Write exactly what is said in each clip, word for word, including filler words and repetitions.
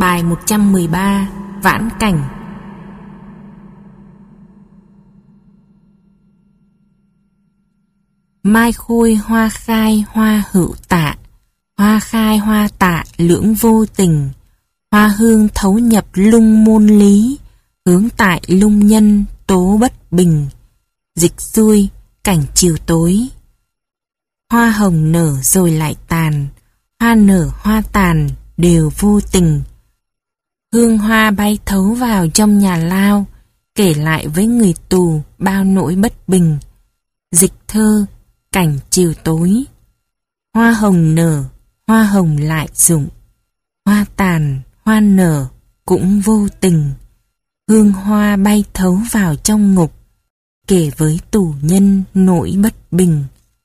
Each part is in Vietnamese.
Bài một trăm mười ba. Vãn cảnh. Mai khôi hoa khai hoa hữu tạ, hoa khai hoa tạ lưỡng vô tình, hoa hương thấu nhập lung môn lý, hướng tại lung nhân tố bất bình. Dịch xuôi, cảnh chiều tối. Hoa hồng nở rồi lại tàn, hoa nở hoa tàn đều vô tình. Hương hoa bay thấu vào trong nhà lao, kể lại với người tù bao nỗi bất bình. Dịch thơ, cảnh chiều tối. Hoa hồng nở, hoa hồng lại rụng, hoa tàn, hoa nở cũng vô tình. Hương hoa bay thấu vào trong ngục, kể với tù nhân nỗi bất bình.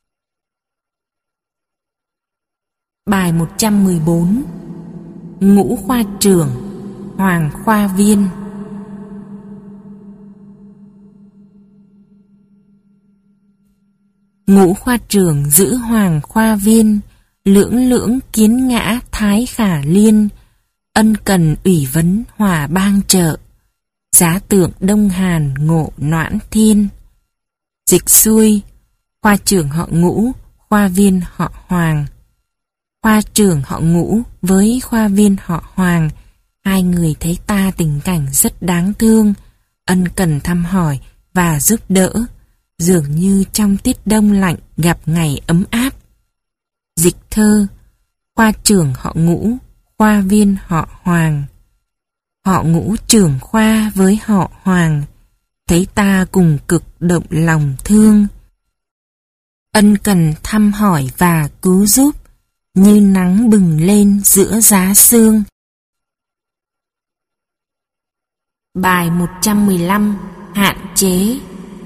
Bài một trăm mười bốn. Ngũ khoa trưởng, Hoàng khoa viên. Ngũ khoa trưởng giữ Hoàng khoa viên, lưỡng lưỡng kiến ngã thái khả liên, ân cần ủy vấn hòa bang trợ, giá tượng Đông Hàn ngộ noãn thiên. Dịch xuôi, khoa trưởng họ Ngũ, khoa viên họ Hoàng. Khoa trưởng họ Ngũ với khoa viên họ Hoàng, hai người thấy ta tình cảnh rất đáng thương, ân cần thăm hỏi và giúp đỡ, dường như trong tiết đông lạnh gặp ngày ấm áp. Dịch thơ, khoa trưởng họ Ngũ, khoa viên họ Hoàng. Họ Ngũ trưởng khoa với họ Hoàng, thấy ta cùng cực động lòng thương, ân cần thăm hỏi và cứu giúp, như nắng bừng lên giữa giá sương. Bài một trăm mười lăm. Hạn chế.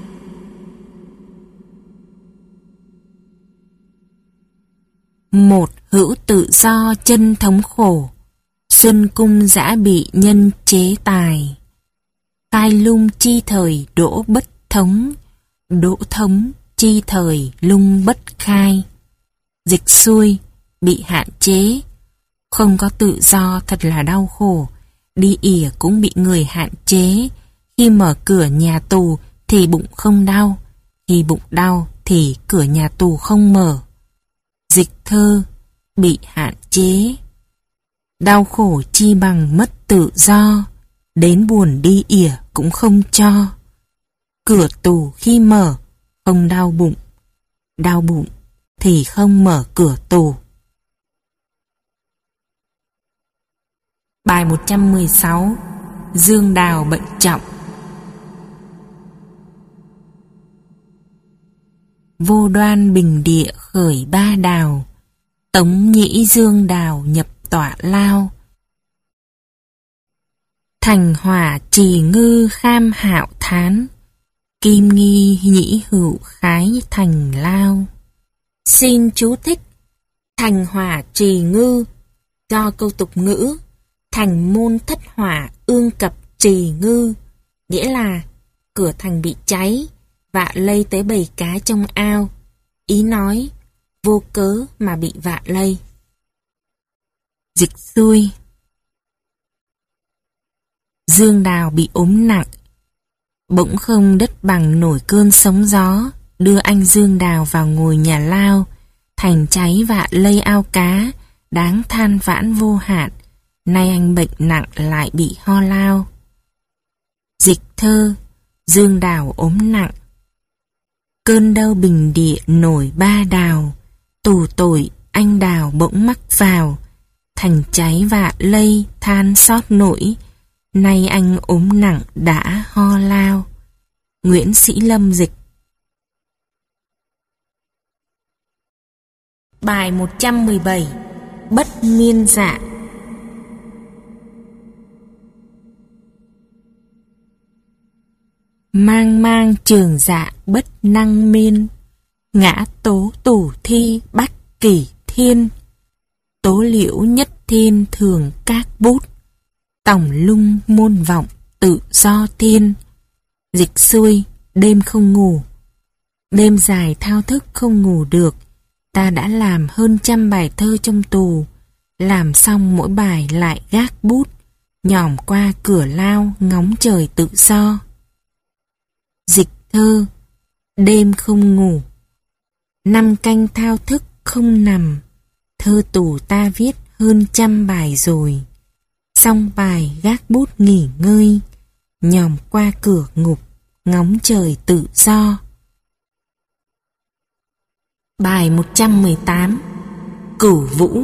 Một hữu tự do chân thống khổ, xuân cung dã bị nhân chế tài. Khai lung chi thời đỗ bất thống, đỗ thống chi thời lung bất khai. Dịch xuôi, bị hạn chế. Không có tự do thật là đau khổ, đi ỉa cũng bị người hạn chế. Khi mở cửa nhà tù thì bụng không đau, khi bụng đau thì cửa nhà tù không mở. Dịch thơ, bị hạn chế. Đau khổ chi bằng mất tự do, đến buồn đi ỉa cũng không cho. Cửa tù khi mở, không đau bụng, đau bụng thì không mở cửa tù. Bài một trăm mười sáu. Dương Đào bệnh trọng. Vô đoan bình địa khởi ba đào, Tống nhĩ Dương Đào nhập tọa lao. Thành hỏa trì ngư kham hạo thán, Kim nghi nhĩ hữu khái thành lao. Xin chú thích. Thành hỏa trì ngư do câu tục ngữ thành môn thất hỏa ương cập trì ngư, nghĩa là cửa thành bị cháy, vạ lây tới bầy cá trong ao. Ý nói vô cớ mà bị vạ lây. Dịch xuôi, Dương Đào bị ốm nặng, bỗng không đất bằng nổi cơn sóng gió, đưa anh Dương Đào vào ngồi nhà lao, thành cháy vạ lây ao cá, đáng than vãn vô hạn. Nay anh bệnh nặng lại bị ho lao. Dịch thơ, Dương Đào ốm nặng. Cơn đau bình địa nổi ba đào, tù tội anh Đào bỗng mắc vào, thành cháy vạ lây than xót nổi, nay anh ốm nặng đã ho lao. Nguyễn Sĩ Lâm dịch. Bài một trăm mười bảy. Bất miên dạ. Mang mang trường dạ bất năng miên, ngã tố tủ thi bắt kỷ thiên. Tố liễu nhất thiên thường các bút, tổng lung môn vọng tự do tiên. Dịch xuôi, đêm không ngủ. Đêm dài thao thức không ngủ được, ta đã làm hơn trăm bài thơ trong tù, làm xong mỗi bài lại gác bút, nhòm qua cửa lao ngóng trời tự do. Dịch thơ. Đêm không ngủ, năm canh thao thức không nằm, thơ tù ta viết hơn trăm bài rồi. Xong bài gác bút nghỉ ngơi, nhòm qua cửa ngục ngóng trời tự do. Bài một trăm mười tám. Cửu Vũ.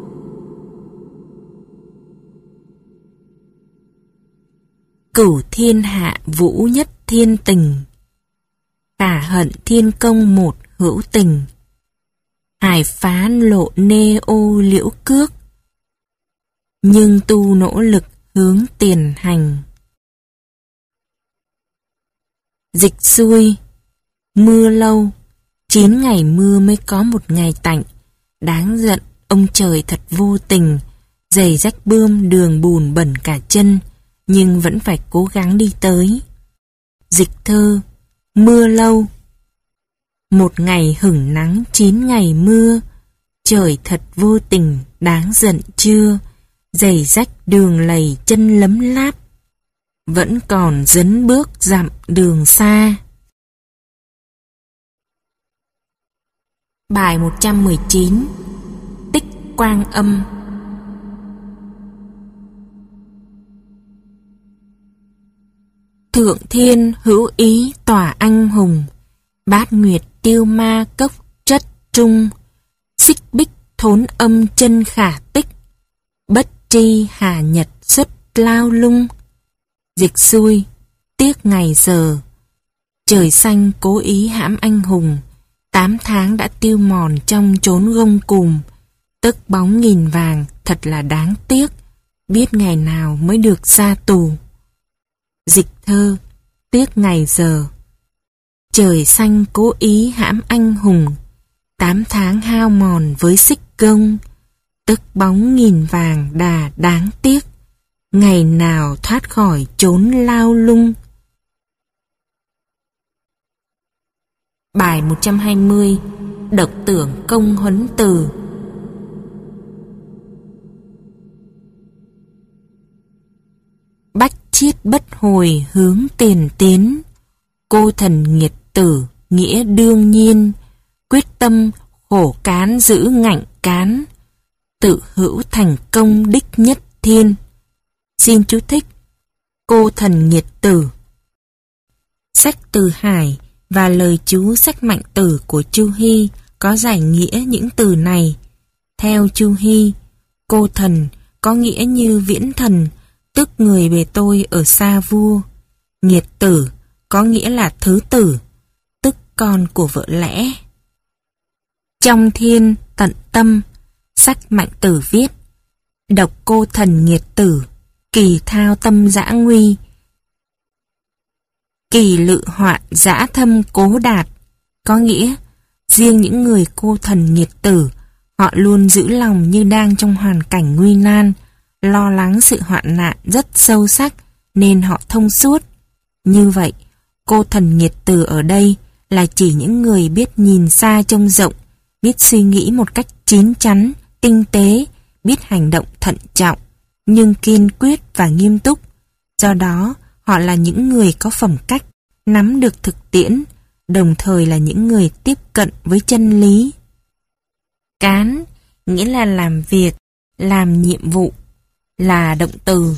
Cửu thiên hạ vũ nhất thiên tình, tả hận thiên công một hữu tình. Hải phá lộ nê ô liễu cước, nhưng tu nỗ lực hướng tiền hành. Dịch xuôi. Mưa lâu, chín ngày mưa mới có một ngày tạnh. Đáng giận, ông trời thật vô tình. Giày rách bươm, đường bùn bẩn cả chân, nhưng vẫn phải cố gắng đi tới. Dịch thơ. Mưa lâu. Một ngày hửng nắng, chín ngày mưa. Trời thật vô tình, đáng giận chưa? Giày rách đường lầy chân lấm láp, vẫn còn dấn bước dặm đường xa. Bài một trăm mười chín. Tích Quang Âm. Thượng thiên hữu ý tỏa anh hùng, bát nguyệt tiêu ma cốc chất trung. Xích bích thốn âm chân khả tích, bất tri hà nhật xuất lao lung. Dịch xuôi. Tiếc ngày giờ, trời xanh cố ý hãm anh hùng. Tám tháng đã tiêu mòn trong chốn gông cùm, tức bóng nghìn vàng thật là đáng tiếc, biết ngày nào mới được ra tù. Dịch thơ. Tiếc ngày giờ, trời xanh cố ý hãm anh hùng. Tám tháng hao mòn với xích gông, tức bóng nghìn vàng đà đáng tiếc, ngày nào thoát khỏi chốn lao lung. Bài một trăm hai mươi. Độc tưởng công huấn từ. Bách chiết bất hồi hướng tiền tiến, cô thần nghiệt tử nghĩa đương nhiên. Quyết tâm khổ cán giữ ngạnh cán, tự hữu thành công đích nhất thiên. Xin chú thích. Cô thần nghiệt tử. Sách Từ Hải và lời chú sách Mạnh Tử của Chu Hy có giải nghĩa những từ này. Theo Chu Hy, cô thần có nghĩa như viễn thần, tức người bề tôi ở xa vua. Nghiệt tử có nghĩa là thứ tử, tức con của vợ lẽ. Trong thiên tận tâm, sách Mạnh Tử viết: độc cô thần nghiệt tử, kỳ thao tâm dã nguy, kỳ lự hoạn dã thâm cố đạt. Có nghĩa, riêng những người cô thần nghiệt tử, họ luôn giữ lòng như đang trong hoàn cảnh nguy nan, lo lắng sự hoạn nạn rất sâu sắc, nên họ thông suốt. Như vậy, cô thần nghiệt tử ở đây là chỉ những người biết nhìn xa trông rộng, biết suy nghĩ một cách chín chắn, tinh tế, biết hành động thận trọng, nhưng kiên quyết và nghiêm túc. Do đó, họ là những người có phẩm cách, nắm được thực tiễn, đồng thời là những người tiếp cận với chân lý. Cán nghĩa là làm việc, làm nhiệm vụ, là động từ.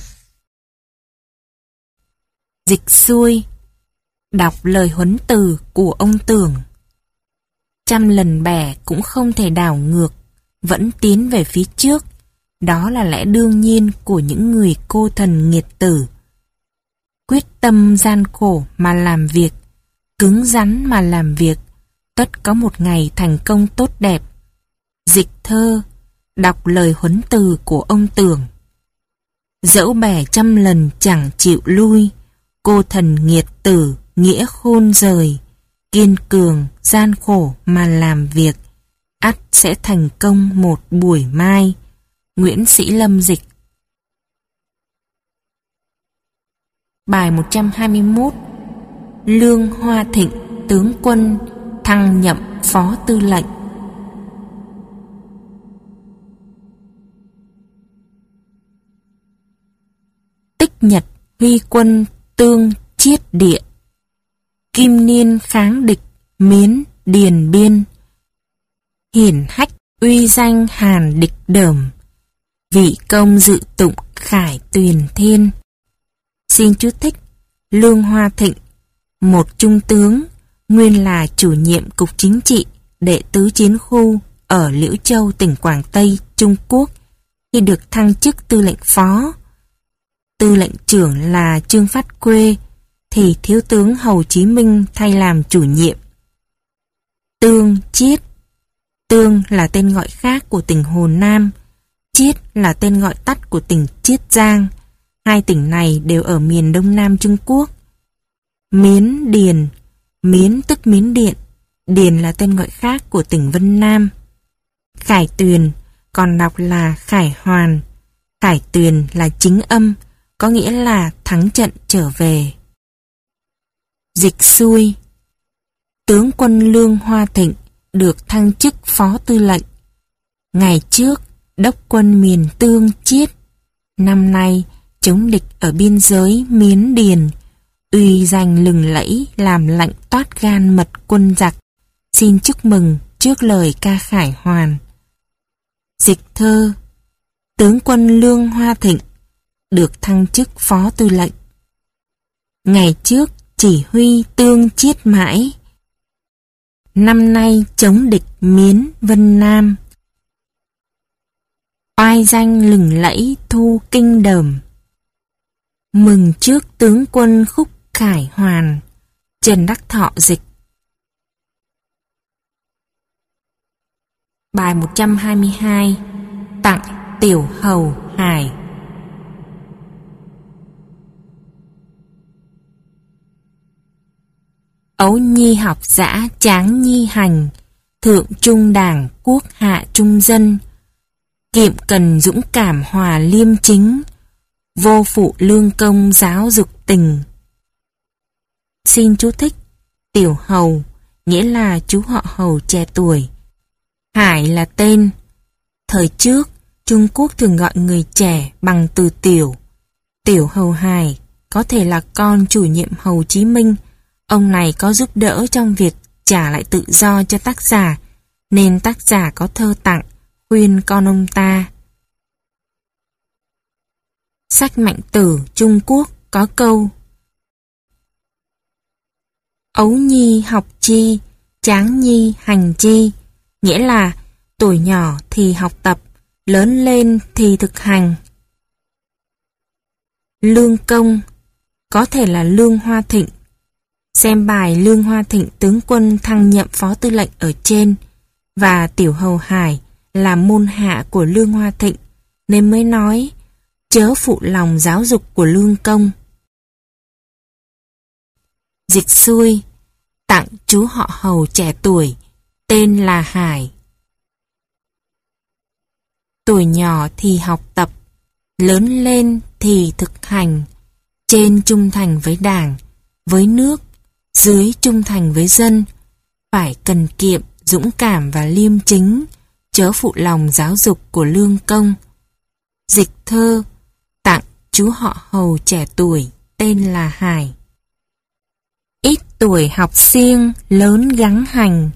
Dịch xuôi. Đọc lời huấn từ của ông Tưởng. Trăm lần bẻ cũng không thể đảo ngược, vẫn tiến về phía trước. Đó là lẽ đương nhiên của những người cô thần nghiệt tử. Quyết tâm gian khổ mà làm việc, cứng rắn mà làm việc, tất có một ngày thành công tốt đẹp. Dịch thơ. Đọc lời huấn từ của ông Tưởng. Dẫu bẻ trăm lần chẳng chịu lui, cô thần nghiệt tử nghĩa khôn rời, kiên cường gian khổ mà làm việc, ắt sẽ thành công một buổi mai. Nguyễn Sĩ Lâm dịch. Bài một trăm hai mươi mốt. Lương Hoa Thịnh tướng quân thăng nhậm phó tư lệnh. tích nhật huy quân tương chiết địa. Kim niên kháng địch miến điền biên. Hiển hách uy danh hàn địch đờm. Vị công dự tụng khải tuyền thiên. Xin chú thích: Lương Hoa Thịnh, một trung tướng, nguyên là chủ nhiệm cục chính trị, đệ tứ chiến khu ở Liễu Châu, tỉnh Quảng Tây, Trung Quốc, khi được thăng chức tư lệnh phó. Tư lệnh trưởng là Trương Phát Quê, thì thiếu tướng Hồ Chí Minh thay làm chủ nhiệm. Tương Chiết. Tương là tên gọi khác của tỉnh Hồ Nam, Chiết là tên gọi tắt của tỉnh Chiết Giang. Hai tỉnh này đều ở miền Đông Nam Trung Quốc. Miến Điền. Miến tức Miến Điện, Điền là tên gọi khác của tỉnh Vân Nam. Khải Tuyền còn đọc là Khải Hoàn. Khải Tuyền là chính âm, có nghĩa là thắng trận trở về. Dịch xuôi. Tướng quân Lương Hoa Thịnh được thăng chức phó tư lệnh. Ngày trước đốc quân miền Tương Chiết, năm nay chống địch ở biên giới Miến Điền, uy danh lừng lẫy làm lạnh toát gan mật quân giặc. Xin chúc mừng trước lời ca khải hoàn. Dịch thơ. Tướng quân Lương Hoa Thịnh được thăng chức phó tư lệnh. Ngày trước chỉ huy tương chiết mãi, năm nay chống địch miến Vân Nam. Oai danh lừng lẫy thu kinh đờm. Mừng trước tướng quân khúc khải hoàn. Trần Đắc Thọ dịch. Bài một trăm hai mươi hai. Tặng Tiểu Hầu Hải. Ấu nhi học dã tráng nhi hành, thượng trung đảng quốc hạ trung dân. Kiệm cần dũng cảm hòa liêm chính, vô phụ lương công giáo dục tình. Xin chú thích: Tiểu hầu nghĩa là chú họ Hầu trẻ tuổi. Hải là tên. Thời trước, Trung Quốc thường gọi người trẻ bằng từ tiểu. Tiểu hầu Hải có thể là con chủ nhiệm Hồ Chí Minh. Ông này có giúp đỡ trong việc trả lại tự do cho tác giả, nên tác giả có thơ tặng khuyên con ông ta. Sách Mạnh Tử Trung Quốc có câu: Ấu nhi học chi, tráng nhi hành chi, nghĩa là tuổi nhỏ thì học tập, lớn lên thì thực hành. Lương công có thể là Lương Hoa Thịnh. Xem bài Lương Hoa Thịnh tướng quân thăng nhậm phó tư lệnh ở trên, và Tiểu hầu Hải là môn hạ của Lương Hoa Thịnh, nên mới nói chớ phụ lòng giáo dục của Lương công. Dịch xuôi. Tặng chú họ Hầu trẻ tuổi, tên là Hải. Tuổi nhỏ thì học tập, lớn lên thì thực hành. Trên trung thành với đảng, với nước, dưới trung thành với dân. Phải cần kiệm, dũng cảm và liêm chính, chớ phụ lòng giáo dục của Lương công. Dịch thơ. Tặng chú họ Hầu trẻ tuổi, tên là Hải. Ít tuổi học siêng, lớn gắng hành.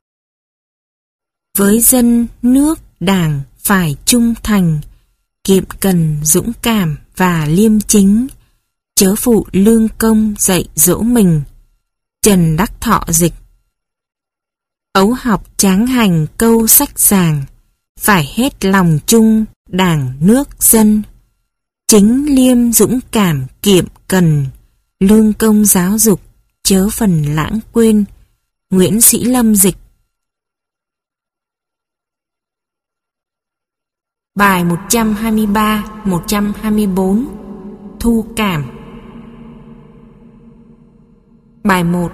Với dân, nước, đảng phải trung thành. Kiệm cần, dũng cảm và liêm chính, chớ phụ Lương công dạy dỗ mình. Trần Đắc Thọ dịch. Ấu học tráng hành câu sách giảng, phải hết lòng chung đảng nước dân. Chính liêm dũng cảm kiệm cần, Lương công giáo dục chớ phần lãng quên. Nguyễn Sĩ Lâm dịch. Bài một trăm hai mươi ba, một trăm hai mươi bốn. Thu cảm. Bài một.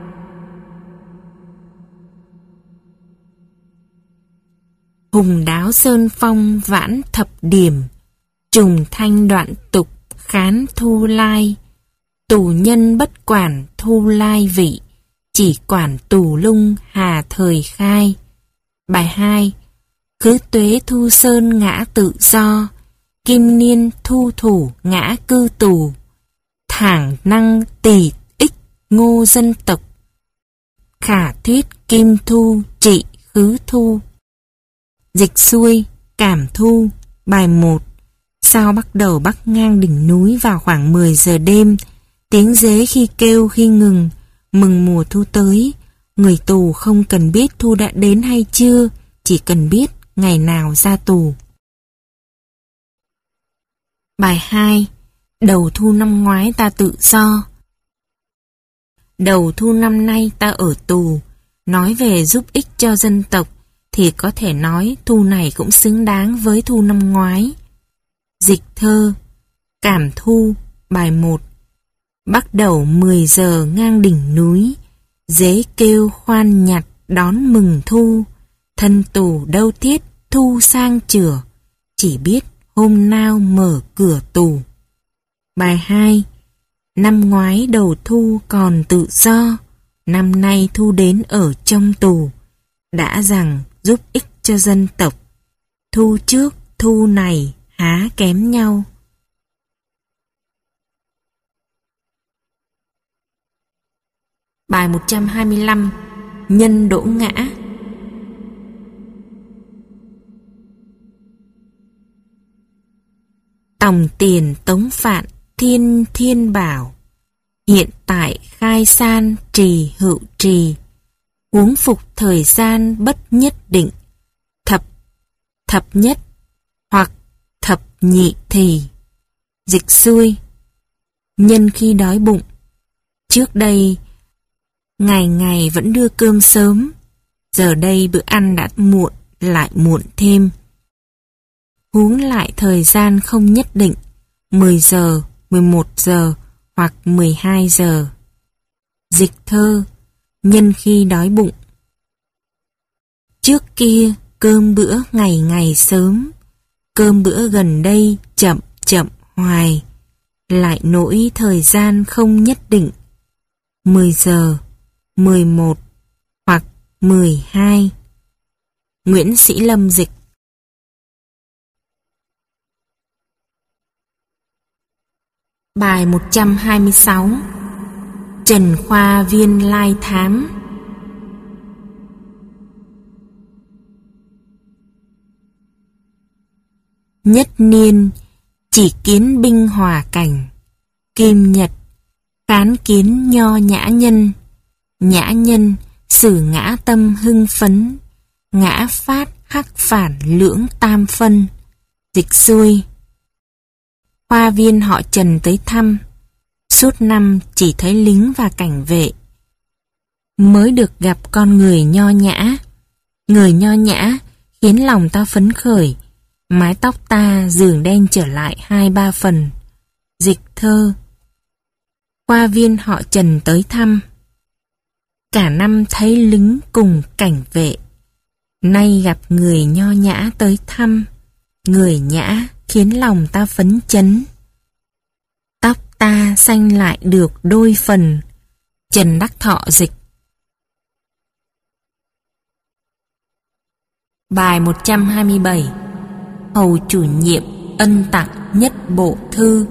Hùng đáo sơn phong vãn thập điểm, trùng thanh đoạn tục khán thu lai. Tù nhân bất quản thu lai vị, chỉ quản tù lung hà thời khai. Bài hai. Khứ tuế thu sơn ngã tự do, kim niên thu thủ ngã cư tù, thảng năng tỳ ích ngô dân tộc, khả thuyết kim thu trị khứ thu. Dịch xuôi, cảm thu, bài một. Sao bắt đầu bắc ngang đỉnh núi vào khoảng mười giờ đêm, tiếng dế khi kêu khi ngừng, mừng mùa thu tới. Người tù không cần biết thu đã đến hay chưa, chỉ cần biết ngày nào ra tù. Bài hai. Đầu thu năm ngoái ta tự do, đầu thu năm nay ta ở tù. Nói về giúp ích cho dân tộc thì có thể nói thu này cũng xứng đáng với thu năm ngoái. Dịch thơ, cảm thu, bài một. Bắt đầu mười giờ ngang đỉnh núi, dế kêu khoan nhặt đón mừng thu. Thân tù đâu thiết thu sang chửa, chỉ biết hôm nào mở cửa tù. Bài hai. Năm ngoái đầu thu còn tự do, năm nay thu đến ở trong tù. Đã rằng giúp ích cho dân tộc, thu trước thu này há kém nhau. Bài một trăm hai mươi lăm. Nhân đỗ ngã. Tòng tiền tống phạn thiên thiên bảo, hiện tại khai san trì hữu trì. Huống phục thời gian bất nhất định, thập thập nhất hoặc thập nhị thì. Dịch xuôi, nhân khi đói bụng. Trước đây ngày ngày vẫn đưa cơm sớm, giờ đây bữa ăn đã muộn lại muộn thêm. Huống lại thời gian không nhất định, mười giờ, mười một giờ hoặc mười hai giờ. Dịch thơ, nhân khi đói bụng. Trước kia cơm bữa ngày ngày sớm, cơm bữa gần đây chậm chậm hoài, lại nỗi thời gian không nhất định, mười giờ, mười một hoặc mười hai. Nguyễn Sĩ Lâm dịch. Bài một trăm hai mươi sáu. Trần Khoa Viên lai thám. Nhất niên chỉ kiến binh hòa cảnh, Kim Nhật khán kiến nho nhã nhân. Nhã nhân xử ngã tâm hưng phấn, ngã phát hắc phản lưỡng tam phân. Dịch xuôi, Khoa viên họ Trần tới thăm, suốt năm chỉ thấy lính và cảnh vệ. Mới được gặp con người nho nhã, người nho nhã khiến lòng ta phấn khởi, mái tóc ta dường đen trở lại hai ba phần. Dịch thơ, Khoa viên họ Trần tới thăm, cả năm thấy lính cùng cảnh vệ, nay gặp người nho nhã tới thăm, người nhã khiến lòng ta phấn chấn. Tóc ta xanh lại được đôi phần. Trần Đắc Thọ dịch. Bài một trăm hai mươi bảy. Hầu chủ nhiệm ân tặng nhất bộ thư.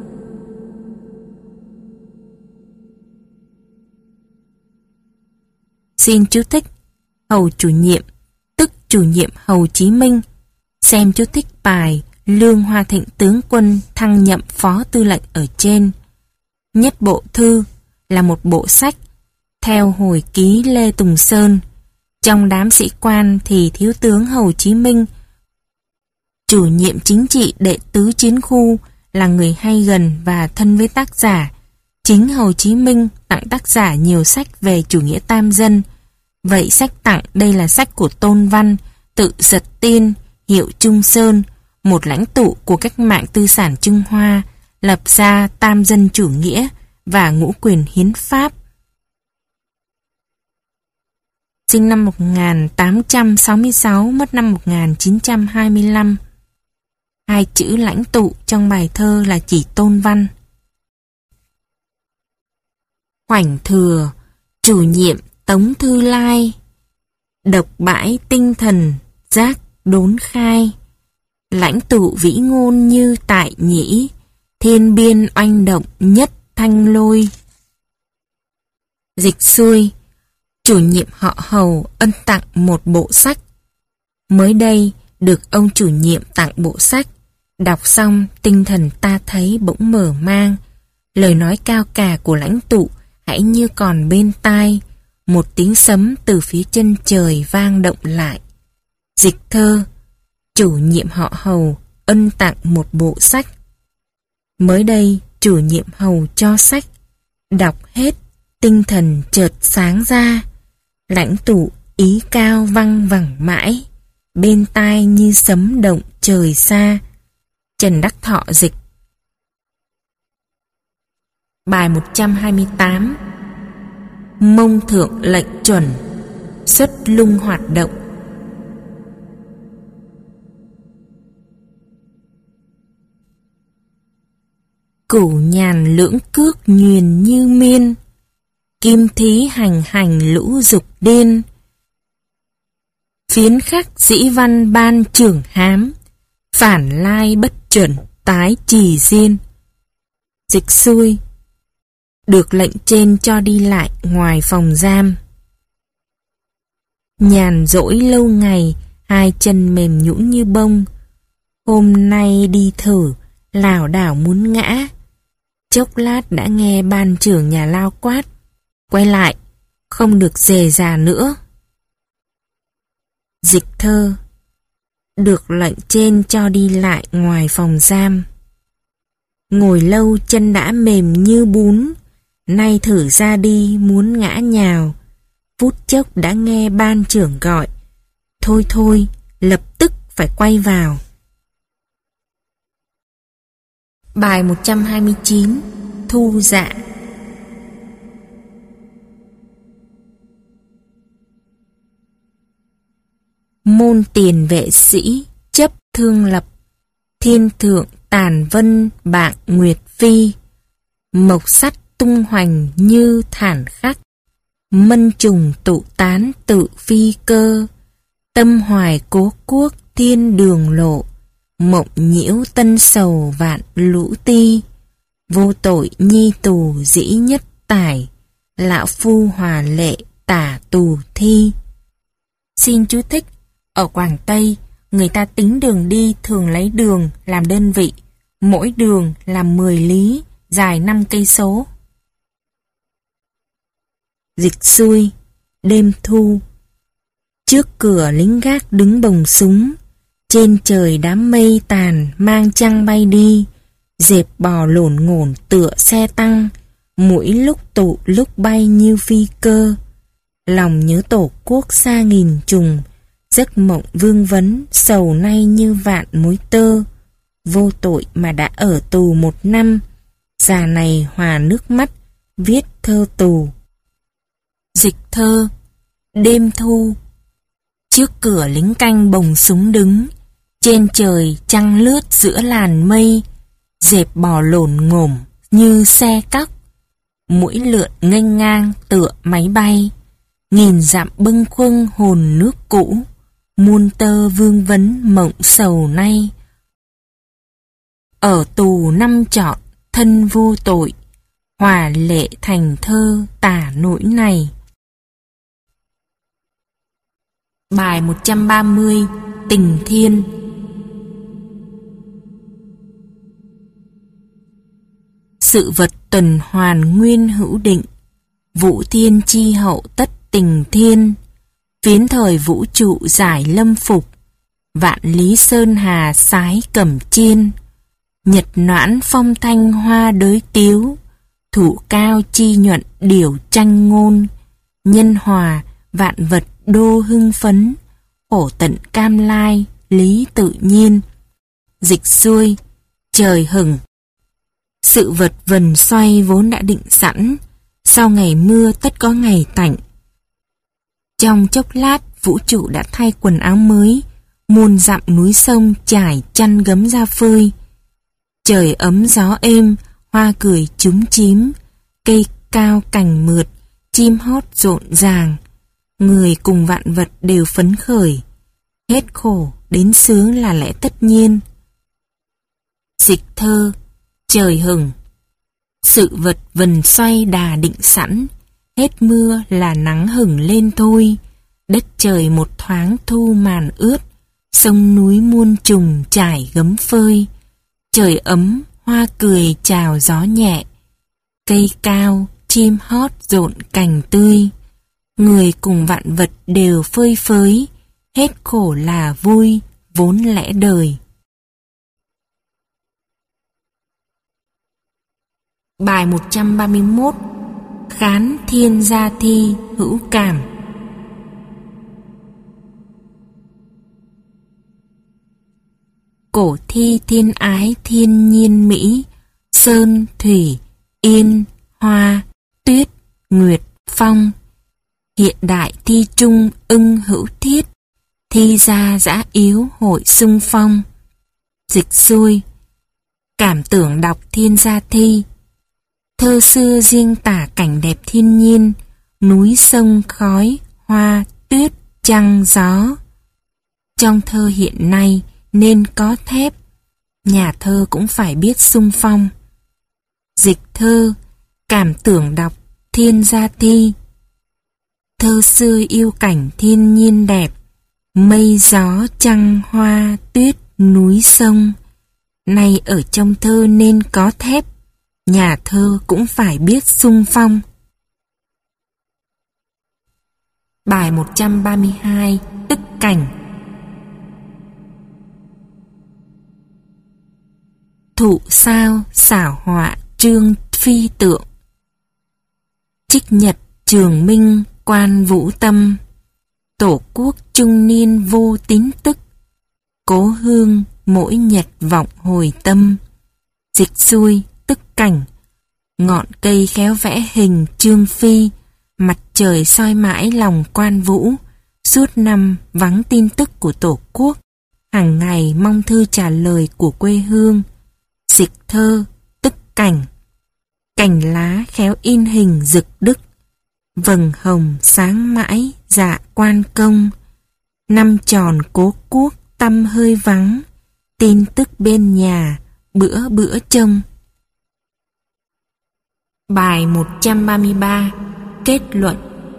Xin chú thích. Hầu chủ nhiệm, tức chủ nhiệm Hầu Chí Minh. Xem chú thích bài Lương Hoa Thịnh tướng quân thăng nhậm phó tư lệnh ở trên. Nhất bộ thư là một bộ sách theo hồi ký Lê Tùng Sơn. Trong đám sĩ quan thì thiếu tướng Hầu Chí Minh, chủ nhiệm chính trị đệ tứ chiến khu, là người hay gần và thân với tác giả. Chính Hồ Chí Minh tặng tác giả nhiều sách về chủ nghĩa tam dân. Vậy sách tặng đây là sách của Tôn Văn, tự Giật Tiên, hiệu Trung Sơn, một lãnh tụ của cách mạng tư sản Trung Hoa, lập ra tam dân chủ nghĩa và ngũ quyền hiến pháp. Sinh năm một nghìn tám trăm sáu mươi sáu, mất năm một nghìn chín trăm hai mươi lăm. Hai chữ lãnh tụ trong bài thơ là chỉ Tôn Văn. Khoảnh thừa, chủ nhiệm Tống Thư Lai, độc bãi tinh thần, giác đốn khai. Lãnh tụ vĩ ngôn như tại nhĩ, thiên biên oanh động nhất thanh lôi. Dịch xuôi, chủ nhiệm họ Hầu ân tặng một bộ sách. Mới đây, được ông chủ nhiệm tặng bộ sách, đọc xong tinh thần ta thấy bỗng mở mang. Lời nói cao cả của lãnh tụ hãy như còn bên tai, một tiếng sấm từ phía chân trời vang động lại. Dịch thơ, chủ nhiệm họ Hầu ân tặng một bộ sách. Mới đây, chủ nhiệm Hầu cho sách, đọc hết, tinh thần chợt sáng ra. Lãnh tụ ý cao văng vẳng mãi, bên tai như sấm động trời xa. Trần Đắc Thọ dịch. Bài một trăm hai mươi tám. Mông thượng lệnh chuẩn, xuất lung hoạt động. Cửu nhàn lưỡng cước nhuyền như miên, kim thí hành hành lũ dục điên. Phiến khắc dĩ văn ban trưởng hám, phản lai bất chuẩn tái trì diên. Dịch xuôi, được lệnh trên cho đi lại ngoài phòng giam. Nhàn rỗi lâu ngày, hai chân mềm nhũn như bông. Hôm nay đi thử, lảo đảo muốn ngã. Chốc lát đã nghe ban trưởng nhà lao quát, quay lại, không được dề già nữa. Dịch thơ, được lệnh trên cho đi lại ngoài phòng giam. Ngồi lâu chân đã mềm như bún, nay thử ra đi muốn ngã nhào. Phút chốc đã nghe ban trưởng gọi, thôi thôi, lập tức phải quay vào. Bài một trăm hai mươi chín. Thu dạ. Môn tiền vệ sĩ chấp thương lập, thiên thượng tàn vân bạn nguyệt phi. Mộc sắt tung hoành như thản khắc, mân trùng tụ tán tự phi cơ. Tâm hoài cố quốc thiên đường lộ, mộng nhiễu tân sầu vạn lũ ti. Vô tội nhi tù dĩ nhất tải, lão phu hòa lệ tả tù thi. Xin chú thích, ở Quảng Tây, người ta tính đường đi thường lấy đường làm đơn vị, mỗi đường là mười lý, dài năm cây số. Dịch xuôi, đêm thu. Trước cửa lính gác đứng bồng súng, trên trời đám mây tàn mang trăng bay đi. Dẹp bò lổn ngổn tựa xe tăng, mỗi lúc tụ lúc bay như phi cơ. Lòng nhớ tổ quốc xa nghìn trùng, giấc mộng vương vấn sầu nay như vạn mối tơ. Vô tội mà đã ở tù một năm, già này hòa nước mắt viết thơ tù. Dịch thơ, đêm thu. Trước cửa lính canh bồng súng đứng, trên trời trăng lướt giữa làn mây. Dẹp bò lổn ngổm như xe cóc, mũi lượn nghênh ngang tựa máy bay. Nghìn dặm bâng khuâng hồn nước cũ, muôn tơ vương vấn mộng sầu nay. Ở tù năm trọn thân vô tội, hòa lệ thành thơ tả nỗi này. Bài một trăm ba mươi. Tình thiên. Sự vật tuần hoàn nguyên hữu định, vũ thiên chi hậu tất tình thiên. Phiến thời vũ trụ giải lâm phục, vạn lý sơn hà sái cẩm chiên. Nhật noãn phong thanh hoa đới tiếu, thụ cao chi nhuận điểu tranh ngôn. Nhân hòa vạn vật đô hưng phấn, khổ tận cam lai lý tự nhiên. Dịch xuôi, trời hừng. Sự vật vần xoay vốn đã định sẵn, sau ngày mưa tất có ngày tạnh. Trong chốc lát vũ trụ đã thay quần áo mới, muôn dặm núi sông trải chăn gấm ra phơi. Trời ấm gió êm, hoa cười chúm chím, cây cao cành mượt, chim hót rộn ràng. Người cùng vạn vật đều phấn khởi, hết khổ đến sướng là lẽ tất nhiên. Dịch thơ, trời hừng. Sự vật vần xoay đà định sẵn, hết mưa là nắng hửng lên thôi. Đất trời một thoáng thu màn ướt, sông núi muôn trùng trải gấm phơi. Trời ấm, hoa cười chào gió nhẹ, cây cao, chim hót rộn cành tươi. Người cùng vạn vật đều phơi phới, hết khổ là vui, vốn lẽ đời. Bài một trăm ba mươi mốt. Khán thiên gia thi hữu cảm. Cổ thi thiên ái thiên nhiên mỹ, sơn, thủy, yên, hoa, tuyết, nguyệt, phong. Hiện đại thi trung ưng hữu thiết, thi gia dã yếu hội xung phong. Dịch xuôi. Cảm tưởng đọc thiên gia thi. Thơ xưa riêng tả cảnh đẹp thiên nhiên, núi sông khói, hoa, tuyết, trăng, gió. Trong thơ hiện nay nên có thép, nhà thơ cũng phải biết xung phong. Dịch thơ, cảm tưởng đọc thiên gia thi. Thơ xưa yêu cảnh thiên nhiên đẹp, mây gió trăng hoa tuyết núi sông. Nay ở trong thơ nên có thép, nhà thơ cũng phải biết xung phong. Bài một trăm ba mươi hai. Tức cảnh. Thụ sao xảo họa trương phi tượng, trích nhật trường minh quan vũ tâm. Tổ quốc trung niên vô tín tức, cố hương mỗi nhật vọng hồi tâm. Dịch xuôi. Tức cảnh. Ngọn cây khéo vẽ hình trương phi, mặt trời soi mãi lòng quan vũ. Suốt năm vắng tin tức của Tổ quốc, hàng ngày mong thư trả lời của quê hương. Dịch thơ. Tức cảnh. Cành lá khéo in hình dực đức, vầng hồng sáng mãi dạ quan công. Năm tròn cố quốc tâm hơi vắng, tin tức bên nhà bữa bữa trông. Bài một trăm ba mươi ba. Kết luận.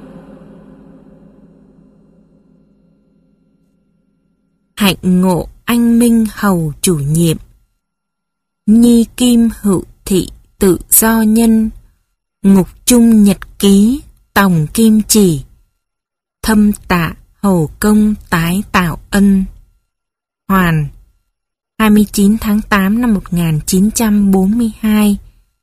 Hạnh ngộ anh minh hầu chủ nhiệm, nhi kim hữu thị tự do nhân. Ngục trung nhật ký tòng kim chỉ, thâm tạ hầu công tái tạo ân. Hoàn. hai mươi chín tháng tám năm một nghìn chín trăm bốn mươi hai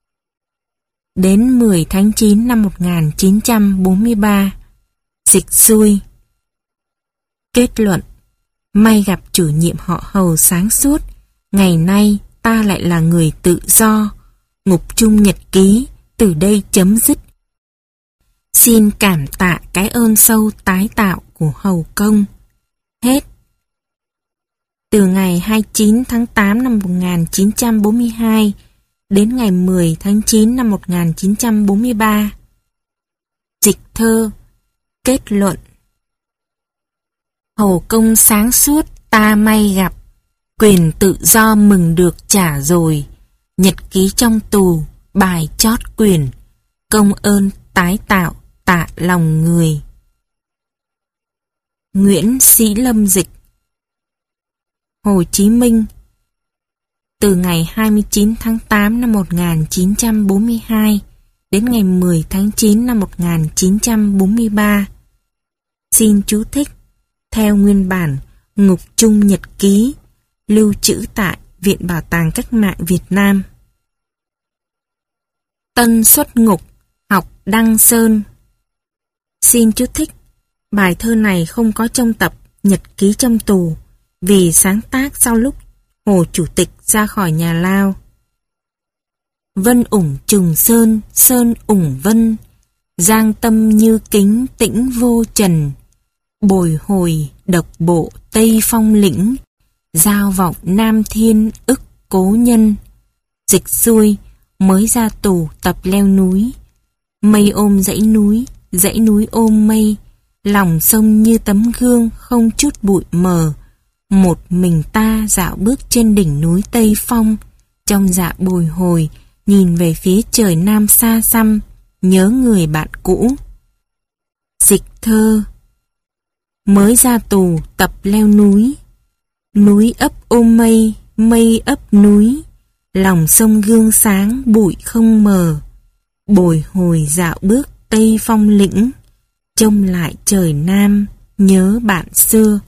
đến mười tháng chín năm một nghìn chín trăm bốn mươi ba. Dịch xuôi. Kết luận. May gặp chủ nhiệm họ Hầu sáng suốt, ngày nay ta lại là người tự do. Ngục trung nhật ký từ đây chấm dứt. Xin cảm tạ cái ơn sâu tái tạo của Hầu công. Hết. Từ ngày hai mươi chín tháng tám năm một nghìn chín trăm bốn mươi hai đến ngày mười tháng chín năm một nghìn chín trăm bốn mươi ba. Dịch thơ. Kết luận. Hầu công sáng suốt ta may gặp, quyền tự do mừng được trả rồi. Nhật ký trong tù, bài chót quyền, công ơn tái tạo tạ lòng người. Nguyễn Sĩ Lâm dịch. Hồ Chí Minh. Từ ngày hai mươi chín tháng tám năm một nghìn chín trăm bốn mươi hai đến ngày mười tháng chín năm một nghìn chín trăm bốn mươi ba. Xin chú thích. Theo nguyên bản, Ngục trung nhật ký, lưu trữ tại Viện Bảo tàng Cách mạng Việt Nam. Tân xuất ngục, học Đăng Sơn. Xin chú thích. Bài thơ này không có trong tập Nhật ký trong tù, vì sáng tác sau lúc Hồ Chủ tịch ra khỏi nhà lao. Vân ủng trùng sơn, sơn ủng vân, giang tâm như kính tĩnh vô trần. Bồi hồi độc bộ Tây Phong lĩnh, giao vọng Nam Thiên ức cố nhân. Dịch xuôi. Mới ra tù tập leo núi, mây ôm dãy núi, dãy núi ôm mây. Lòng sông như tấm gương không chút bụi mờ, Một mình ta dạo bước trên đỉnh núi Tây Phong, trong dạ bồi hồi, nhìn về phía trời Nam xa xăm, nhớ người bạn cũ. Dịch thơ. Mới ra tù tập leo núi, núi ấp ôm mây, mây ấp núi, lòng sông gương sáng bụi không mờ. Bồi hồi dạo bước Tây Phong lĩnh, trông lại trời Nam, nhớ bạn xưa.